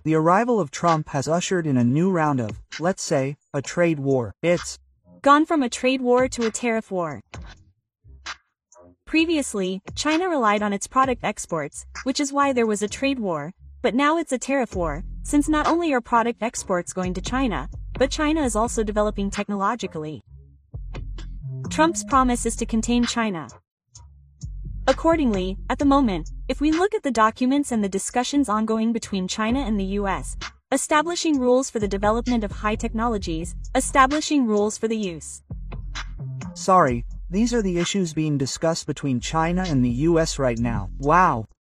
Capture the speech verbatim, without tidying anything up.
The arrival of Trump has ushered in a new round of, let's say, a trade war. It's gone from a trade war to a tariff war. Previously, China relied on its product exports, which is why there was a trade war, but now it's a tariff war, since not only are product exports going to China, but China is also developing technologically. Trump's promise is to contain China. Accordingly, at the moment, if we look at the documents and the discussions ongoing between China and the U S, establishing rules for the development of high technologies, establishing rules for the use. Sorry, these are the issues being discussed between China and the U S right now. Wow,